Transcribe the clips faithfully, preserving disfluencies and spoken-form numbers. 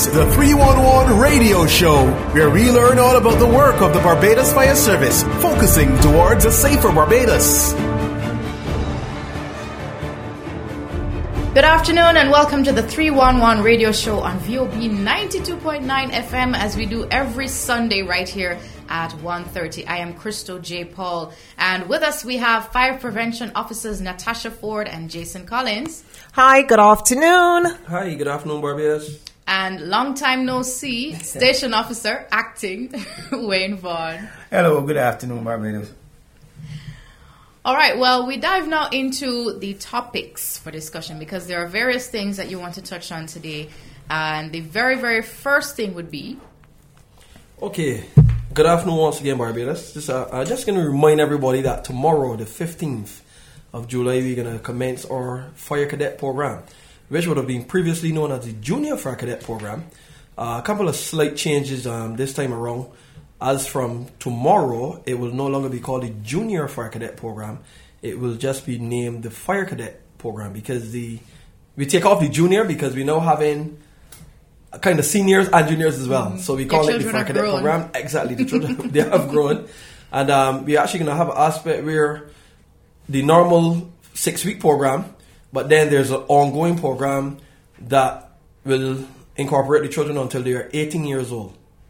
is the three one one Radio Show, where we learn all about the work of the Barbados Fire Service, focusing towards a safer Barbados. Good afternoon and welcome to the three one one Radio Show on V O B ninety-two point nine F M, as we do every Sunday right here at one thirty. I am Crystal J. Paul, and with us we have Fire Prevention Officers Natasha Ford and Jason Collins. Hi, good afternoon. Hi, good afternoon, Barbados. And long time no see, Station Officer Acting Wayne Vaughn. Hello, good afternoon, Barbados. All right, well, we dive now into the topics for discussion because there are various things that you want to touch on today. And the very, very first thing would be... Okay, good afternoon once again, Barbados. Just, uh, I'm just going to remind everybody that tomorrow, the fifteenth of July, we're going to commence our Fire Cadet program, which would have been previously known as the Junior Fire Cadet program. Uh, a couple of slight changes um, this time around. As from tomorrow, it will no longer be called the Junior Fire Cadet program. It will just be named the Fire Cadet program, because the we take off the junior because we now having kind of seniors and juniors as well. Mm-hmm. So we call it the Fire Cadet grown. program. Exactly, the children they have grown, and um, we're actually going to have an aspect where the normal six-week program, but then there's an ongoing program that will incorporate the children until they are eighteen years old.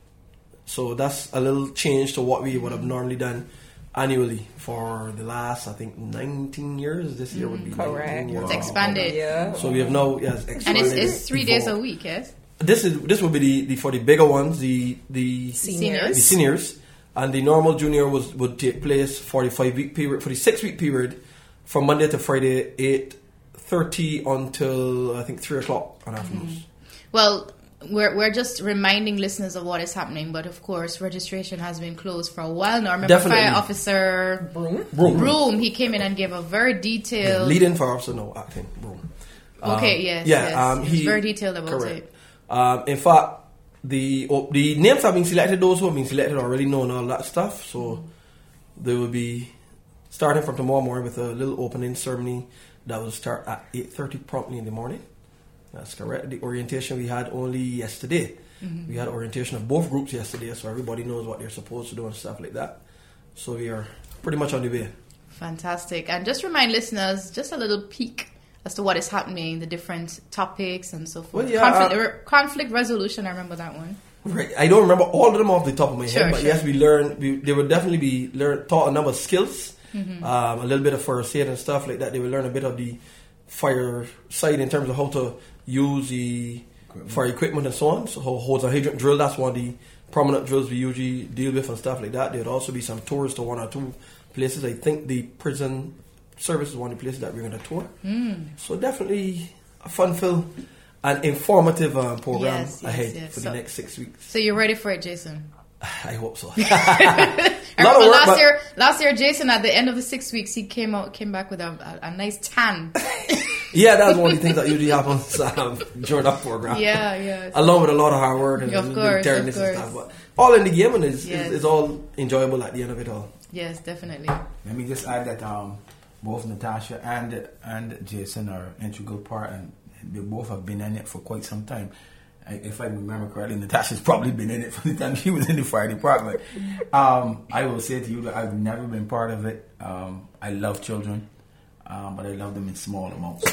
So that's a little change to what we would have normally done annually for the last, I think, nineteen years. This year would be correct. nineteen years. It's expanded. Yeah. So we have now, yes, expanded. And it's, it's three days a week, yes? This is this will be the, the for the bigger ones, the the seniors. the seniors, and the normal junior was would take place for the five week period, for the six week period, from Monday to Friday, eight thirty until I think three o'clock on afternoons. Mm-hmm. Well. We're we're just reminding listeners of what is happening, but of course, registration has been closed for a while now. Remember, Definitely. Fire Officer Broom? Broom. Broom, he came in and gave a very detailed... Yeah, leading Fire Officer, no, acting, Broom. Okay, um, yes, yeah, yes. Um, he, he was very detailed about correct. it. Um, in fact, the oh, the names have been selected. Those who have been selected already know and all that stuff. So mm-hmm. they will be starting from tomorrow morning with a little opening ceremony that will start at eight thirty promptly in the morning. That's correct. The orientation we had only yesterday. Mm-hmm. We had orientation of both groups yesterday, so everybody knows what they're supposed to do and stuff like that. So we are pretty much on the way. Fantastic. And just remind listeners, just a little peek as to what is happening, the different topics and so forth. Well, yeah, conflict, uh, re- conflict resolution, I remember that one. Right. I don't remember all of them off the top of my sure, head, but sure. yes, we learned, we, they will definitely be learn, taught a number of skills, mm-hmm. um, a little bit of first aid and stuff like that. They will learn a bit of the fire side in terms of how to use the fire equipment and so on. So how holds a hydrant drill, that's one of the prominent drills we usually deal with and stuff like that. There would also be some tours to one or two places. I think the prison service is one of the places that we're going to tour. Mm. So definitely a fun-filled and informative um, program yes, yes, ahead yes. for so, the next six weeks. So you're ready for it, Jason? I hope so. I remember work, last year, last year, Jason, at the end of the six weeks, he came out, came back with a, a, a nice tan. Yeah, that's one of the things that usually happens um, during that program. Yeah, yeah. Along with a lot of hard work and of course, of course. and stuff. But all in the game, and it's, yes. it's, it's all enjoyable at the end of it all. Yes, definitely. Let me just add that um, both Natasha and and Jason are an integral part, and they both have been in it for quite some time. I, if I remember correctly, Natasha's probably been in it from the time she was in the fire department. Um, I will say to you that I've never been part of it. Um, I love children, um, but I love them in small amounts.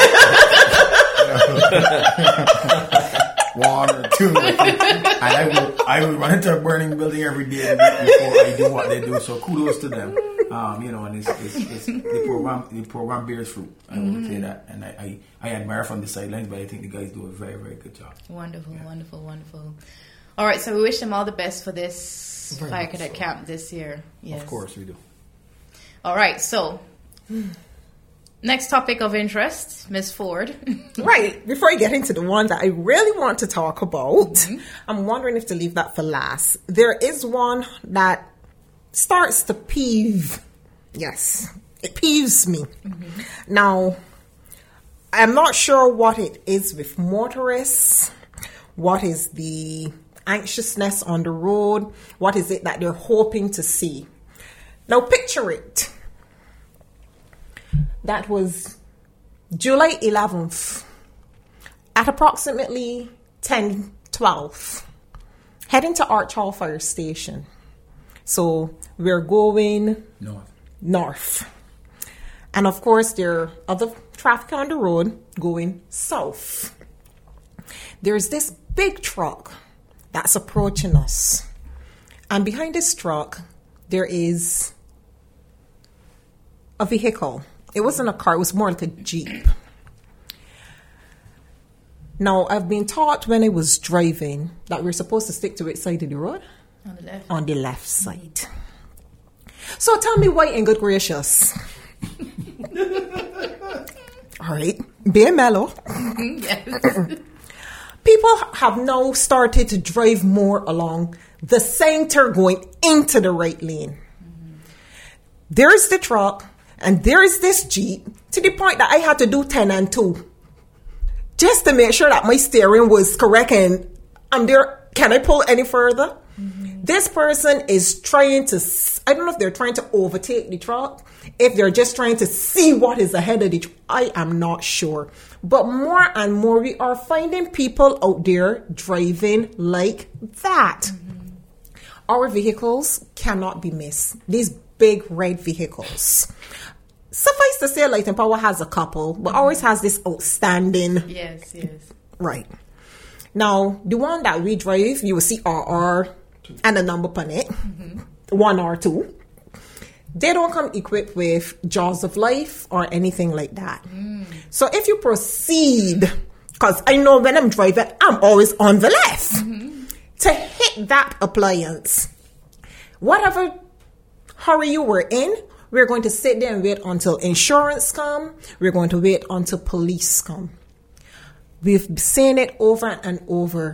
One or two, and I will I will run into a burning building every day before I do what they do. So kudos to them. Um, you know, and it's, it's, it's the program. The program bears fruit. I mm-hmm. will say that, and I, I, I admire from the sidelines, but I think the guys do a very very good job. Wonderful, yeah. wonderful, wonderful. All right, so we wish them all the best for this very Fire Cadet so. Camp this year. Yes. Of course, we do. All right, so next topic of interest, Miz Ford. Right, before I get into the one that I really want to talk about, mm-hmm. I'm wondering if to leave that for last. There is one that starts to peeve. Yes, it peeves me. Mm-hmm. Now, I'm not sure what it is with motorists. What is the anxiousness on the road? What is it that they're hoping to see? Now, picture it. That was July eleventh at approximately ten twelve, heading to Arch Hall Fire Station. So we're going North. north. And of course, there are other traffic on the road going south. There's this big truck that's approaching us. And behind this truck, there is a vehicle. It wasn't a car, it was more like a Jeep. Now, I've been taught when I was driving that we're supposed to stick to which side of the road? On the left. On the left side. So tell me why, in good gracious. All right, being mellow. Yes. People have now started to drive more along the center going into the right lane. Mm-hmm. There's the truck and there's this Jeep to the point that I had to do ten and two just to make sure that my steering was correct and I'm there. Can I pull any further? Mm-hmm. This person is trying to, I don't know if they're trying to overtake the truck, if they're just trying to see what is ahead of the truck. I am not sure. But more and more, we are finding people out there driving like that. Mm-hmm. Our vehicles cannot be missed. These big red vehicles. Suffice to say, Light and Power has a couple, but mm-hmm. always has this outstanding. Yes, yes. Right. Now, the one that we drive, you will see R R and a number on it. Mm-hmm. One or two. They don't come equipped with Jaws of Life or anything like that. Mm. So if you proceed, because I know when I'm driving, I'm always on the left, mm-hmm. to hit that appliance, whatever hurry you were in, we're going to sit there and wait until insurance come. We're going to wait until police come. We've seen it over and over.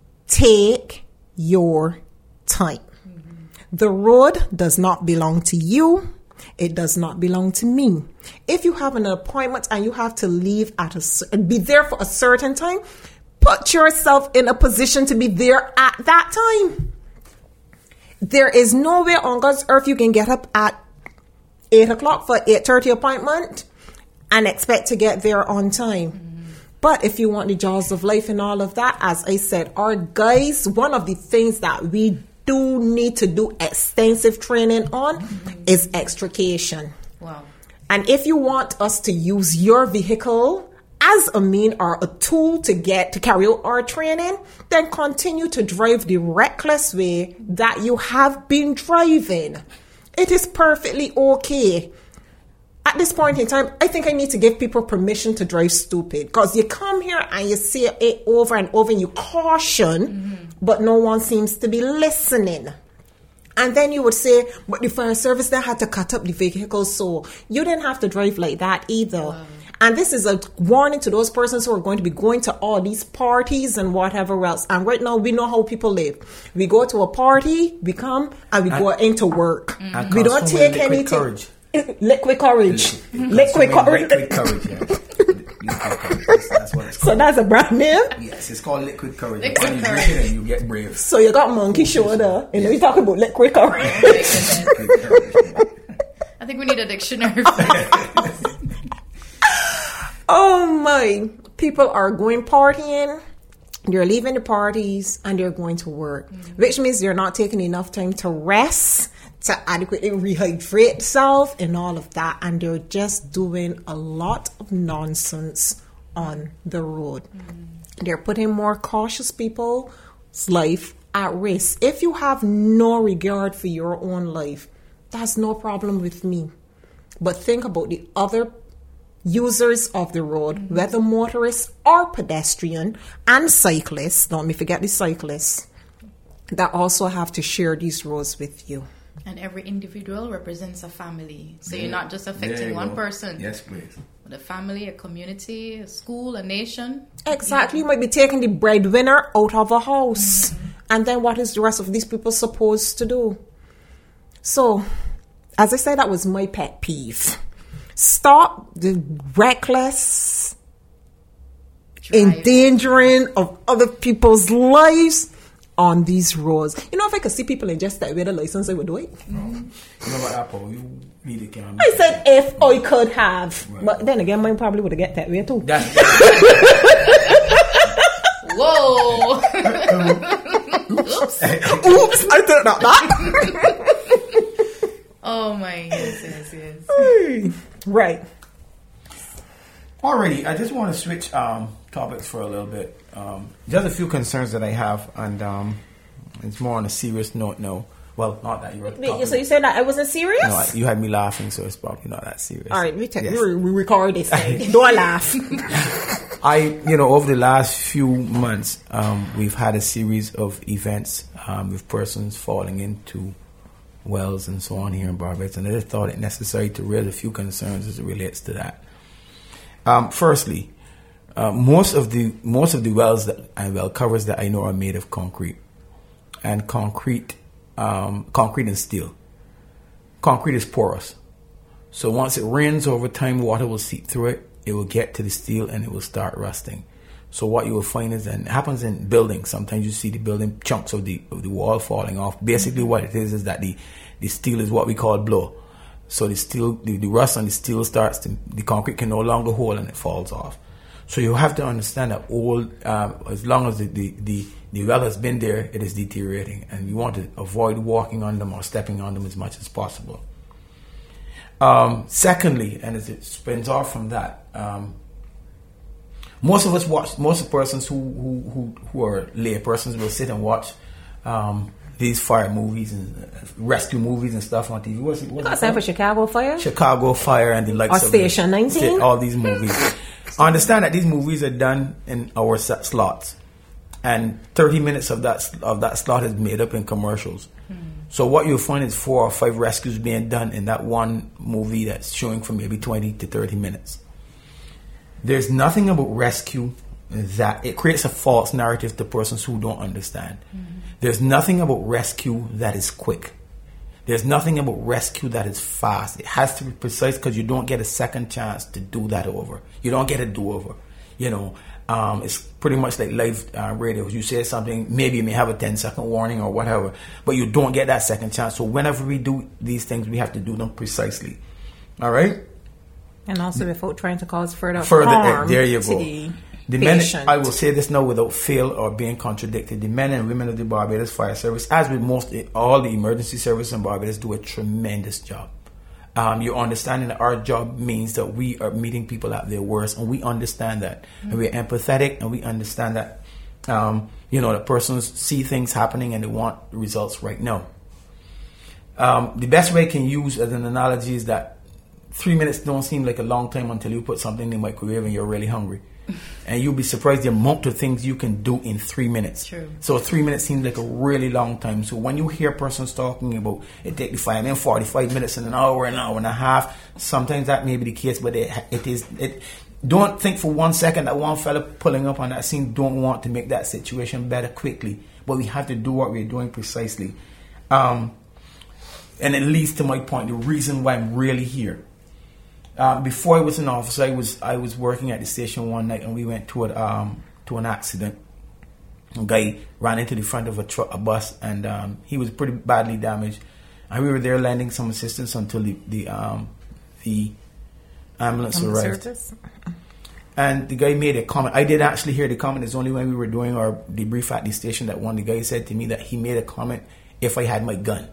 Take your time. The road does not belong to you. It does not belong to me. If you have an appointment and you have to leave at a be there for a certain time, put yourself in a position to be there at that time. There is no way on God's earth you can get up at eight o'clock for eight thirty appointment and expect to get there on time. Mm-hmm. But if you want the Jaws of Life and all of that, as I said, our guys, one of the things that we do need to do extensive training on mm-hmm. is extrication. Wow. And if you want us to use your vehicle as a mean or a tool to get to carry out our training, then continue to drive the reckless way that you have been driving. It is perfectly okay. At this point in time, I think I need to give people permission to drive stupid, because you come here and you see it over and over and you caution, mm-hmm. but no one seems to be listening. And then you would say, but the fire service then had to cut up the vehicle, so you didn't have to drive like that either. Wow. And this is a warning to those persons who are going to be going to all these parties and whatever else. And right now, we know how people live. We go to a party, we come, and we and, go into work. Mm-hmm. We don't take anything. Courage. Liquid courage. Liquid courage. Liquid courage, yeah. Liquid courage. That's, that's what it's called. So that's a brand name? Yes, it's called liquid courage. Liquid when you courage. drink it and you get brave. So you got monkey shoulder. You know, you talk about liquid courage. Liquid courage. I think we need a dictionary. Oh my. People are going partying. They're leaving the parties and they're going to work, mm-hmm. which means they're not taking enough time to rest, to adequately rehydrate themselves and all of that. And they're just doing a lot of nonsense on the road. Mm-hmm. They're putting more cautious people's life at risk. If you have no regard for your own life, that's no problem with me. But think about the other users of the road, mm-hmm. whether motorists or pedestrian and cyclists, don't me forget the cyclists, that also have to share these roads with you. And every individual represents a family. So yeah. you're not just affecting one go. person. Yes, please. But a family, a community, a school, a nation. Exactly. Yeah. You might be taking the breadwinner out of a house. Mm-hmm. And then what is the rest of these people supposed to do? So, as I said, that was my pet peeve. Stop the reckless Driving. endangering of other people's lives on these roads. You know, if I could see people in just that with a license, I would do it. Mm-hmm. You know what, Apple? You need a camera. I said if I could have. Right. But then again, mine probably would have get that way too. Whoa! Oh. Oops. Oops, I thought about that. Oh my, yes, yes, yes. Right. Alrighty, I just want to switch um, topics for a little bit. Um, just a few concerns that I have, and um, it's more on a serious note now. Well, not that you were talking. Wait, so you said that I wasn't serious? No, I, you had me laughing, so it's probably not that serious. All right, we, take, Yes. we, we record this thing. Don't laugh. I, you know, over the last few months, um, we've had a series of events um, with persons falling into wells and so on here in Barbados, and I just thought it necessary to raise a few concerns as it relates to that. Um, firstly, uh, most of the most of the wells that and well covers that I know are made of concrete, and concrete, um, concrete and steel. Concrete is porous, so once it rains over time, water will seep through it. It will get to the steel and it will start rusting. So what you will find is, and it happens in buildings. Sometimes you see the building chunks of the of the wall falling off. Basically, what it is is that the the steel is what we call blow. So the steel, the, the rust on the steel starts to, the concrete can no longer hold and it falls off. So you have to understand that all, um, as long as the, the, the, the well has been there, it is deteriorating. And you want to avoid walking on them or stepping on them as much as possible. Um, secondly, and as it spins off from that, um, most of us watch, most of the persons who, who, who, who are lay persons will sit and watch um, these fire movies and uh, rescue movies and stuff on T V. What's it? What's That's time for Chicago Fire? Chicago Fire and the likes Or of Station the, nineteen? All these movies. I understand that these movies are done in hour set slots, and thirty minutes of that of that slot is made up in commercials. Hmm. So what you'll find is four or five rescues being done in that one movie that's showing for maybe twenty to thirty minutes. There's nothing about rescue that it creates a false narrative to persons who don't understand. Mm-hmm. There's nothing about rescue that is quick. There's nothing about rescue that is fast. It has to be precise because you don't get a second chance to do that over. You don't get a do-over. You know, um, it's pretty much like live uh, radio. You say something, maybe you may have a ten second warning or whatever, but you don't get that second chance. So whenever we do these things, we have to do them precisely. All right? And also without trying to cause further, further harm. There you to go. The The men, patient. I will say this now without fail or being contradicted. The men and women of the Barbados Fire Service, as with most all the emergency services in Barbados, do a tremendous job. Um, you're understanding that our job means that we are meeting people at their worst, and we understand that, mm-hmm. and we're empathetic, and we understand that. Um, you know, the persons see things happening and they want results right now. Um, the best way I can use as an analogy is that three minutes don't seem like a long time until you put something in the microwave and you're really hungry. And you'll be surprised the amount of things you can do in three minutes. True. So three minutes seems like a really long time. So when you hear persons talking about it take the fireman forty-five minutes and an hour, an hour and a half, sometimes that may be the case, but it, it is. It, don't think for one second that one fella pulling up on that scene don't want to make that situation better quickly. But we have to do what we're doing precisely. Um, and it leads to my point, the reason why I'm really here. Uh, before I was an officer, I was I was working at the station one night, and we went to a, um, to an accident. A guy ran into the front of a truck, a bus, and um, he was pretty badly damaged. And we were there lending some assistance until the the, um, the ambulance From arrived. the service? And the guy made a comment. I did actually hear the comment. It's only when we were doing our debrief at the station that one the guy said to me that he made a comment, "If I had my gun,"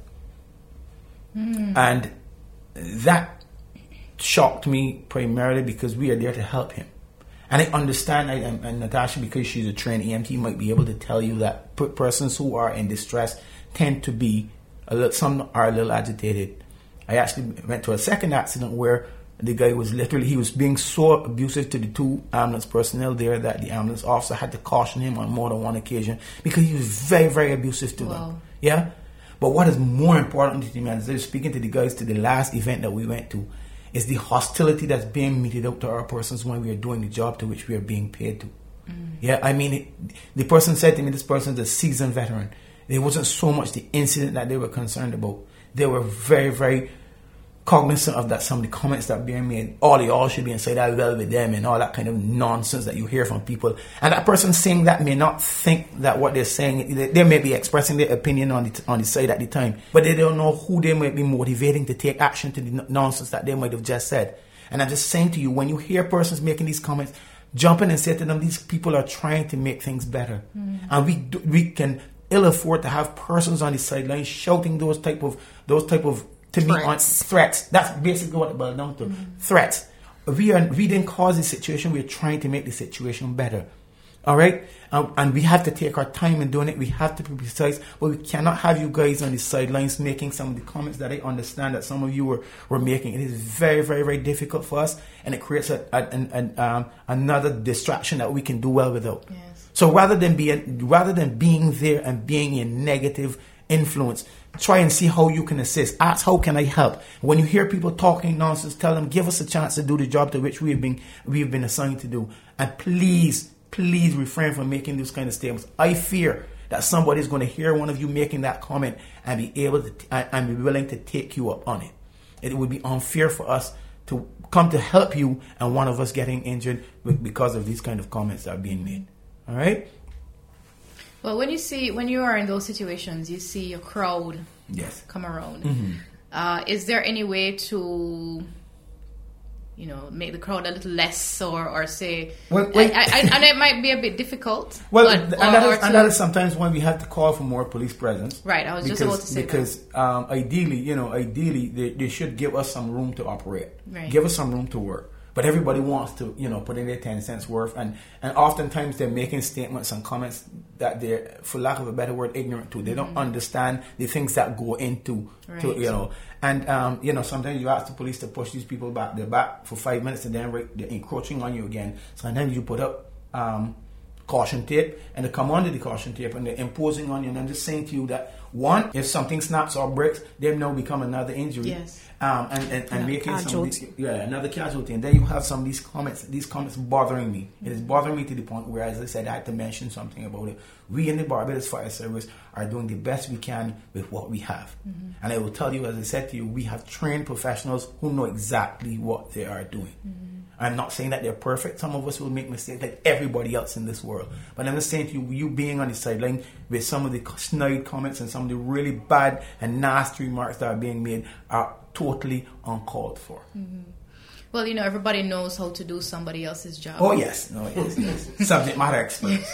mm. and that shocked me primarily because we are there to help him. And I understand, I, and, and Natasha, because she's a trained E M T, might be able to tell you that p- persons who are in distress tend to be, a little, some are a little agitated. I actually went to a second accident where the guy was literally, he was being so abusive to the two ambulance personnel there that the ambulance officer had to caution him on more than one occasion because he was very, very abusive to wow. them. Yeah? But what is more important to me, as I was speaking to the guys to the last event that we went to, is the hostility that's being meted out to our persons when we are doing the job to which we are being paid to. Mm. Yeah, I mean, it, the person said to me, this person's a seasoned veteran. It wasn't so much the incident that they were concerned about. They were very, very cognizant of that some of the comments that being made, all the all should be inside that well with them and all that kind of nonsense that you hear from people. And that person saying that may not think that what they're saying, they, they may be expressing their opinion on the, on the side at the time, but they don't know who they might be motivating to take action to the nonsense that they might have just said. And I'm just saying to you, when you hear persons making these comments, jump in and say to them, these people are trying to make things better. Mm. And we do, we can ill afford to have persons on the sidelines shouting those type of, those type of, to me, on threats. That's basically what it boils down to. Mm. Threats. We are, we didn't cause the situation. We're trying to make the situation better. All right? Um, and we have to take our time in doing it. We have to be precise. But we cannot have you guys on the sidelines making some of the comments that I understand that some of you were, were making. It is very, very, very difficult for us. And it creates a, a, a, a, um, another distraction that we can do well without. Yes. So rather than being, rather than being there and being a negative influence, try and see how you can assist. Ask, how can I help? When you hear people talking nonsense, tell them, give us a chance to do the job to which we have been, we have been assigned to do. And please, please refrain from making those kind of statements. I fear that somebody is going to hear one of you making that comment and be able to, and be willing to take you up on it. It would be unfair for us to come to help you and one of us getting injured because of these kind of comments that are being made. All right? Well, when you see, when you are in those situations, you see a crowd yes. come around. Mm-hmm. Uh, is there any way to, you know, make the crowd a little less, or, or say, well, well, I, I, and it might be a bit difficult. Well, but, and, or, that is, to, and that is sometimes when we have to call for more police presence. Right, I was because, just about to say because that. um, ideally, you know, ideally they, they should give us some room to operate, right. give us some room to work. But everybody wants to, you know, put in their ten cents worth, and, and oftentimes they're making statements and comments that they're, for lack of a better word, ignorant to. They mm-hmm. don't understand the things that go into, right. to, you know. And, um, you know, sometimes you ask the police to push these people back. They're back for five minutes and then they're encroaching on you again. Sometimes you put up um, caution tape and they come under the caution tape and they're imposing on you. And I'm just saying to you that, one, if something snaps or breaks, they now become another injury. Yes. Um, and and, and yeah, making some of these, yeah, another casualty. And then you have some of these comments, these comments bothering me. It is bothering me to the point where, as I said, I had to mention something about it. We in the Barbados Fire Service are doing the best we can with what we have. Mm-hmm. And I will tell you, as I said to you, we have trained professionals who know exactly what they are doing. Mm-hmm. I'm not saying that they're perfect. Some of us will make mistakes like everybody else in this world. But I'm just saying to you, you being on the sideline with some of the snide comments and some of the really bad and nasty remarks that are being made are totally uncalled for. Mm-hmm. Well, you know, everybody knows how to do somebody else's job. Oh, yes. No, yes, yes. Subject matter experts.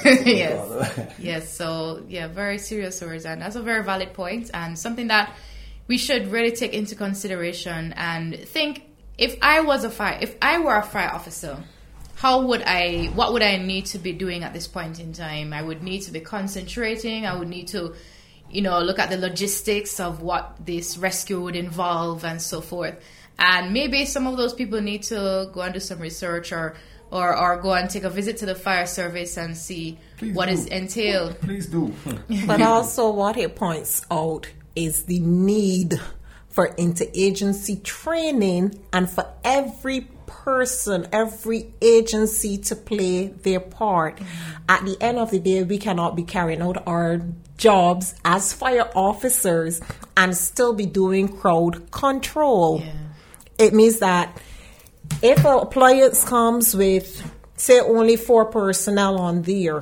Yes. Yes. So, yeah, very serious words. And that's a very valid point and something that we should really take into consideration and think, if I was a fire, if I were a fire officer, how would I, what would I need to be doing at this point in time? I would need to be concentrating. I would need to, you know, look at the logistics of what this rescue would involve and so forth. And maybe some of those people need to go and do some research or or, or go and take a visit to the fire service and see Please what do. is entailed. Please do. But also what it points out is the need for interagency training and for every person, every agency to play their part. Mm-hmm. At the end of the day, we cannot be carrying out our jobs as fire officers and still be doing crowd control. Yeah. It means that if an appliance comes with, say, only four personnel on there,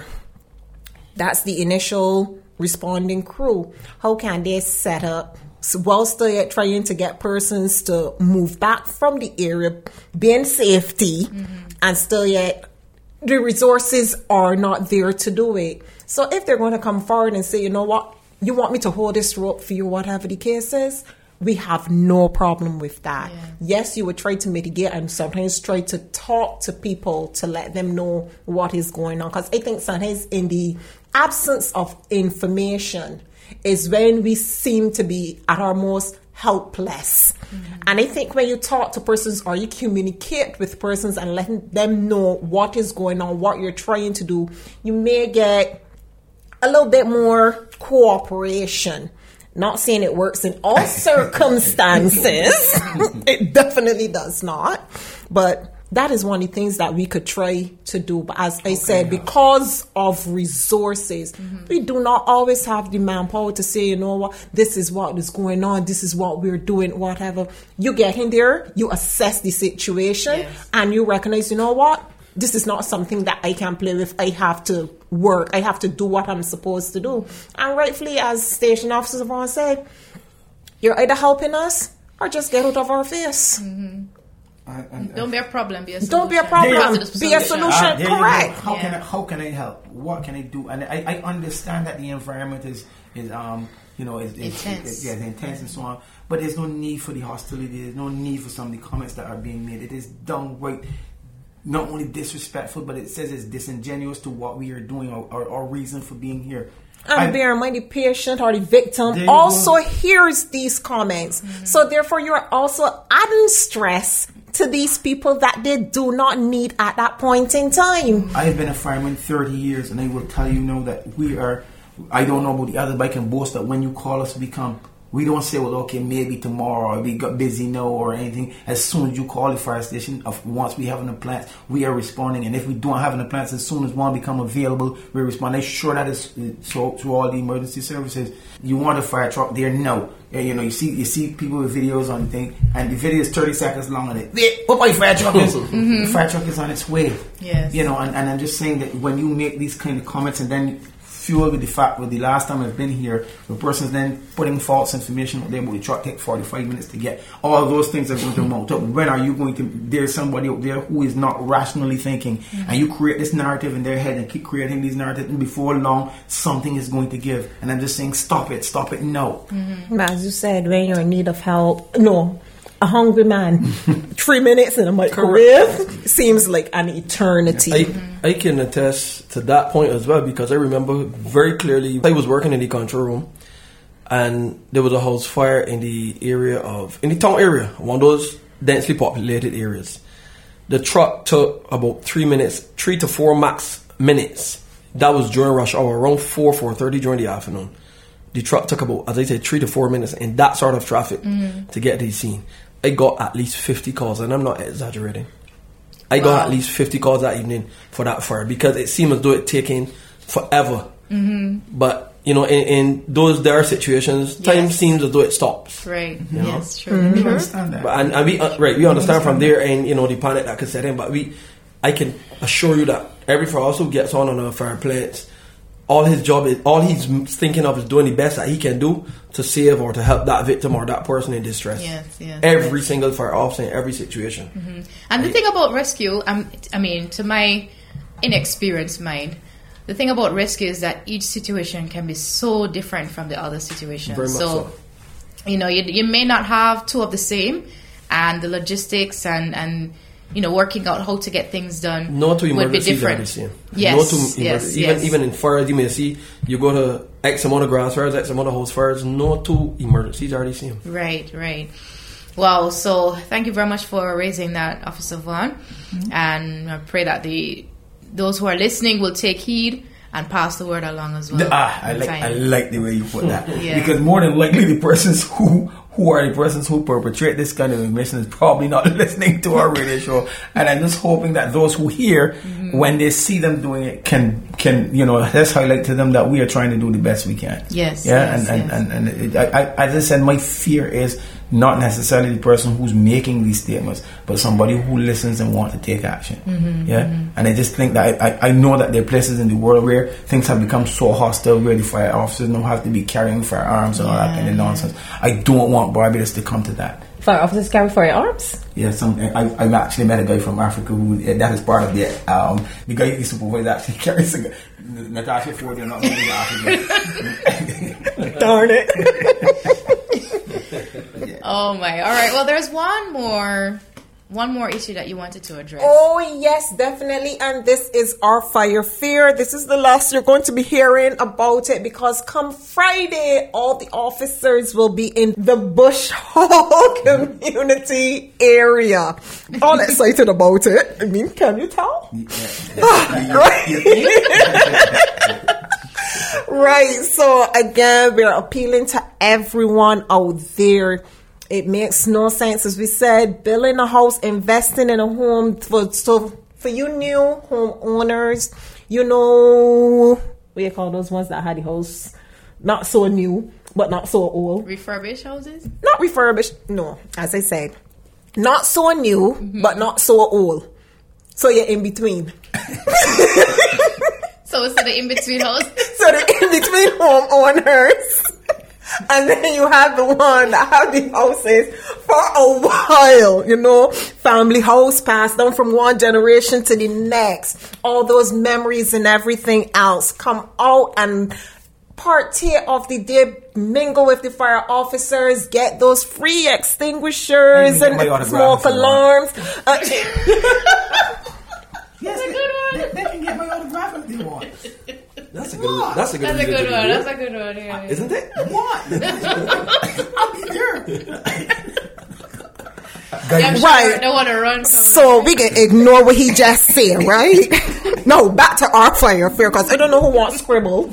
that's the initial responding crew. How can they set up, while still yet trying to get persons to move back from the area, be in safety, mm-hmm. and still yet the resources are not there to do it. So if they're going to come forward and say, you know what, you want me to hold this rope for you, whatever the case is, we have no problem with that. Yeah. Yes, you would try to mitigate and sometimes try to talk to people to let them know what is going on. Because I think sometimes in the absence of information is when we seem to be at our most helpless. Mm-hmm. And I think when you talk to persons or you communicate with persons and letting them know what is going on, what you're trying to do, you may get a little bit more cooperation. Not saying it works in all circumstances. It definitely does not. But that is one of the things that we could try to do. But as I okay, said, yeah. because of resources, mm-hmm. we do not always have the manpower to say, you know what, this is what is going on, this is what we're doing, whatever. You get in there, you assess the situation, yes. and you recognize, you know what, this is not something that I can play with. I have to work. I have to do what I'm supposed to do. And rightfully, as station officers of all say, you're either helping us or just get out of our face. Mm-hmm. I, I, Don't be a problem. Be a solution. Don't be a problem. Positive Be a solution. Ah, there you go. Correct. How can Yeah. I, how can I help? What can I do? And I, I understand that the environment is is um you know is, is Intense. Is, yeah, it's intense and so on. But there's no need for the hostility. There's no need for some of the comments that are being made. It is downright not only disrespectful, but it says it's disingenuous to what we are doing or our, our reason for being here. And I- bear in mind, the patient or the victim There you also go. hears these comments. So therefore, you are also adding stress to these people that they do not need at that point in time. I have been a fireman thirty years, and I will tell you now that we are. I don't know about the others, but I can boast that when you call us, we come. We don't say, well, okay, maybe tomorrow, or we got busy now, or anything. As soon as you call the fire station, of once we have an implant, we are responding. And if we don't have an implant, as soon as one become available, we respond. I'm sure that is so to all the emergency services. You want a fire truck there? No. Yeah, you know, you see, you see people with videos on the thing, and the video is thirty seconds long, and it, wait, what my fire truck is? The fire truck is on its way. Yes. You know, and, and I'm just saying that when you make these kind of comments, and then fuel with the fact with the last time I've been here, the person's then putting false information out there about the truck take forty-five minutes to get. All those things are going to mount up. When are you going to, there's somebody out there who is not rationally thinking, mm-hmm. and you create this narrative in their head and keep creating these narratives, and before long, something is going to give. And I'm just saying, stop it, stop it, no. Mm-hmm. As you said, when you're in need of help, no. A hungry man, three minutes in a microwave seems like an eternity. I, I can attest to that point as well, because I remember very clearly I was working in the control room, and there was a house fire in the area of in the town area, one of those densely populated areas. The truck took about three minutes, three to four max minutes. That was during rush hour, around four four thirty during the afternoon. The truck took about, as I said, three to four minutes in that sort of traffic mm. to get to the scene. I got at least fifty calls, and I'm not exaggerating. I wow. got at least fifty calls that evening for that fire, because it seemed as though it taking forever. Mm-hmm. But, you know, in, in those dire situations, yes. time seems as though it stops. Right. You know? Yes, true. Mm-hmm. true. We understand that. But, and, and we, uh, right, we understand from there, and, you know, the panic that could set in. But we, I can assure you that every fire also gets on on a fire plate. All his job is, all he's thinking of is doing the best that he can do to save or to help that victim or that person in distress. Yes, yes. Every yes. single fire officer in every situation. Mm-hmm. And the thing about rescue, um, I mean, to my inexperienced mind, the thing about rescue is that each situation can be so different from the other situation. Very much so, so. you know, you, you may not have two of the same, and the logistics and, and you know, working out how to get things done no two would be emergencies are different. the same. Yes, no two yes, emergencies. Even, yes. even in fires, you may see, you go to X amount of grass fires, X amount of house fires, no two emergencies are the same. Right, right. Wow, so thank you very much for raising that, Officer Vaughn. Mm-hmm. And I pray that the those who are listening will take heed and pass the word along as well. Ah, I like I like the way you put that. Yeah. Because more than likely the persons who who are the persons who perpetrate this kind of information is probably not listening to our radio show. And I'm just hoping that those who hear, mm-hmm. when they see them doing it, can can you know, let's highlight to them that we are trying to do the best we can. Yes. Yeah. Yes, and, yes. and and and it, I, I, as I said, my fear is not necessarily the person who's making these statements, but somebody who listens and wants to take action. Mm-hmm, yeah, mm-hmm. And I just think that I, I, I know that there are places in the world where things have become so hostile, where the fire officers now have to be carrying firearms and yeah, all that kind of nonsense. I don't want Barbados to come to that. Fire officers carry firearms? Yeah, some. I I actually met a guy from Africa who that is part of the um the guy who supervised actually carries a gun. Natasha Ford, you're not going to be African. Darn it. Oh my! All right. Well, there's one more, one more issue that you wanted to address. Oh yes, definitely. And this is our fire fear. This is the last you're going to be hearing about it, because come Friday, all the officers will be in the Bush Hall community area. All excited about it. I mean, can you tell? Right. So again, we're appealing to everyone out there. It makes no sense, as we said, building a house, investing in a home for so for you new homeowners. You know, what do you call those ones that had the house not so new but not so old? Refurbished houses? Not refurbished. No, as I said, not so new mm-hmm. but not so old. So you're in between. So it's the in between house. So the in between homeowners. And then you have the one that have the houses for a while, you know, family house passed down from one generation to the next. All those memories and everything else come out and partake of the day, mingle with the fire officers, get those free extinguishers and smoke alarms. Uh, Yes, That's a good one. They, they can get my autograph if they want. That's a good. That's a good. That's a good one. one. That's a good one. Yeah. Isn't it? What? I'll be there. I'm sure Right. don't want to run. From So we can ignore what he just said, right? No, back to our fire fair because I don't know who wants scribble.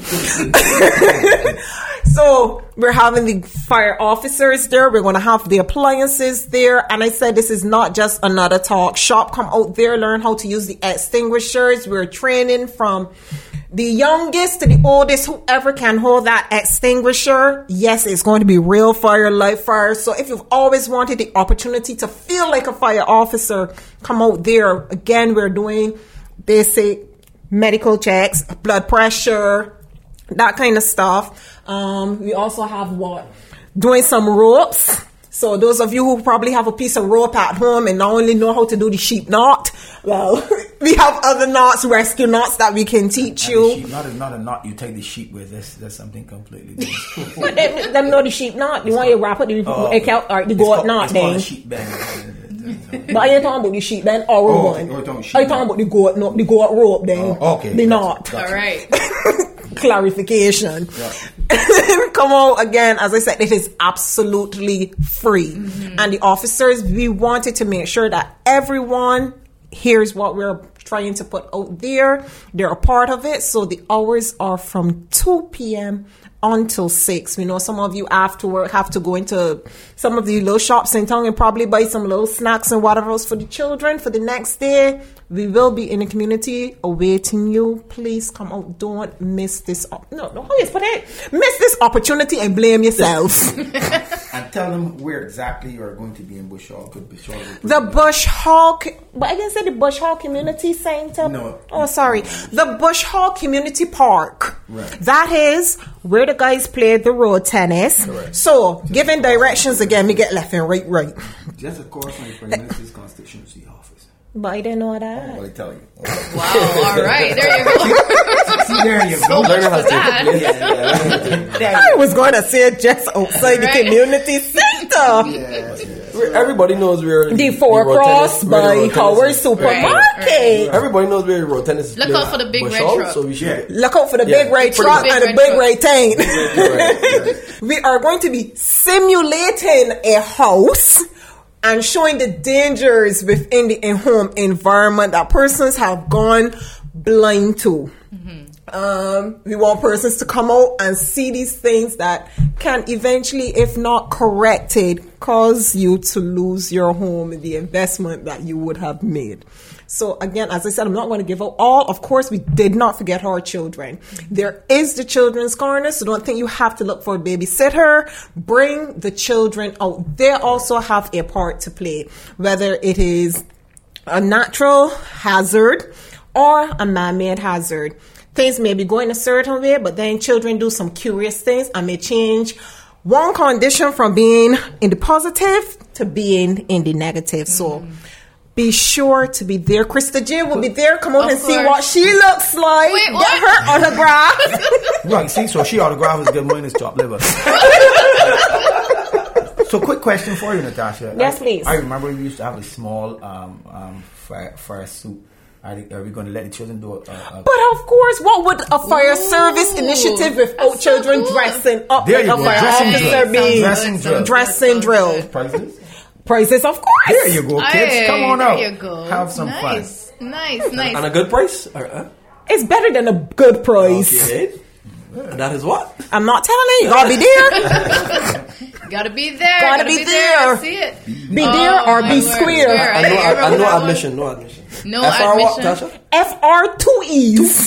So we're having the fire officers there. We're going to have the appliances there. And I said, this is not just another talk shop. Come out there, learn how to use the extinguishers. We're training from the youngest to the oldest, whoever can hold that extinguisher. Yes, it's going to be real fire, live fire. So if you've always wanted the opportunity to feel like a fire officer, come out there. Again, we're doing basic medical checks, blood pressure, that kind of stuff. Um, we also have what? Doing some ropes. So those of you who probably have a piece of rope at home and not only know how to do the sheep knot, well, we have other knots, rescue knots that we can teach And you. the sheep knot is not a knot you take the sheep with. That's, that's something completely different. But them, them know the sheep knot. The one you wrap it, the, Oh, it count, or the It's goat called- knot it's called then. a sheep band. But I ain't talking about the sheep then, or Oh, one. you're talking sheep I talking about the goat, no, the goat rope then. Oh, okay. The Gotcha, knot. gotcha. All right. Clarification. Yeah. Come on, again, as I said, it is absolutely free. Mm-hmm. And the officers, we wanted to make sure that everyone hears what we're trying to put out there. They're a part of it. So the hours are from two p.m. until six. We know some of you after work have to go into some of the little shops in town and probably buy some little snacks and whatever else for the children for the next day. We will be in the community awaiting you. Please come out. Don't miss this. Op- no, no, how you put it? Miss this opportunity and blame yourself. And tell them where exactly you're going to be in Bush Hall. Could Bush Hall be The Bush Hall, but I didn't say the Bush Hall Community Center. No. Oh, sorry. The Bush Hall Community Park. Right. That is where the guys play the road tennis. Correct. So, giving directions again, we get left and right, right. Just a course on the Prime Minister's constituency office. But I didn't know that. Well, I tell you. Wow. All right. There you go. See, there you go. Learn how to take that. the place. Yeah, yeah, yeah. I was going to say just outside the Right. community center. Yes, yes. We're- Everybody knows where The Four road Cross tennis- where the by road tennis Howard is. Supermarket. Right, Everybody knows where road tennis is. Look played out for the at big Bush red Hall, truck. So we should. Yeah. Look out for the Yeah, big red pretty truck big and the red big truck. red tank. Correct. We are going to be simulating a house and showing the dangers within the in-home environment that persons have gone blind to. Mm-hmm. Um, we want persons to come out and see these things that can eventually, if not corrected, cause you to lose your home and the investment that you would have made. So again, as I said, I'm not going to give out all. Of course, we did not forget our children. There is the children's corner, so don't think you have to look for a babysitter. Bring the children out. They also have a part to play, whether it is a natural hazard or a man-made hazard. Things may be going a certain way, but then children do some curious things and may change one condition from being in the positive to being in the negative. So mm. be sure to be there. Krista J will be there. Come on Of and see course. what she looks like. Wait, Get what? her autograph. Right, see, so she autograph is good money, top liver. So, quick question for you, Natasha. Yes, I, please. I remember we used to have a small um, um, fire, fire suit. Are, they, are we going to let the children do it? Uh, uh, But of course, what would a fire Ooh, service initiative without that's so children cool. dressing up There like you a go. fire Dressing officer drill. be? Dressing drill. Dressing drill. prizes? Prizes, of course. There you go, kids. Hey, Come on there out. you go. Have some nice. fun. Nice, nice. And a good price? Or, uh, It's better than a good price. okay. And that is what? I'm not telling you. You gotta be there. Gotta be there. Gotta be there. See it. Be there Oh, or my be word. square. There, And no, I and remember no that admission. No admission. No F R what, admission. Tasha? F R two E's.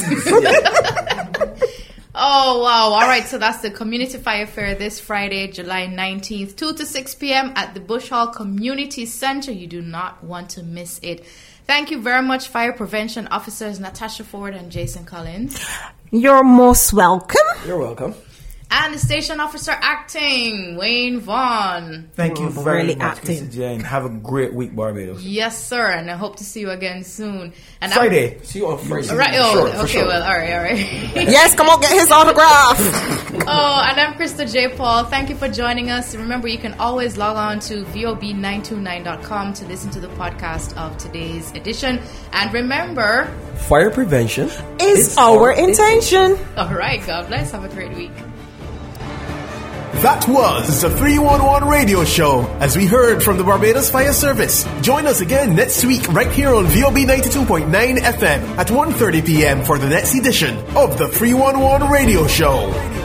Oh, wow. All right. So that's the Community Fire Fair this Friday, July nineteenth, two to six p.m. at the Bush Hall Community Center. You do not want to miss it. Thank you very much, Fire Prevention Officers Natasha Ford and Jason Collins. You're most welcome. You're welcome. And the station officer acting, Wayne Vaughn. Thank you Oh, very really much, acting. Mister J, and have a great week, Barbados. Yes, sir, and I hope to see you again soon. And Friday. See you on Friday. I'm, right, oh, Sure, okay, for sure. well, all right, all right. Yes, come on, get his autograph. Oh, and I'm Krista J. Paul. Thank you for joining us. Remember, you can always log on to V O B nine two nine dot com to listen to the podcast of today's edition. And remember, Fire prevention Is our intention. all right, God bless. Have a great week. That was the three one one Radio Show, as we heard from the Barbados Fire Service. Join us again next week right here on V O B ninety-two point nine F M at one thirty p.m. for the next edition of the three one one Radio Show.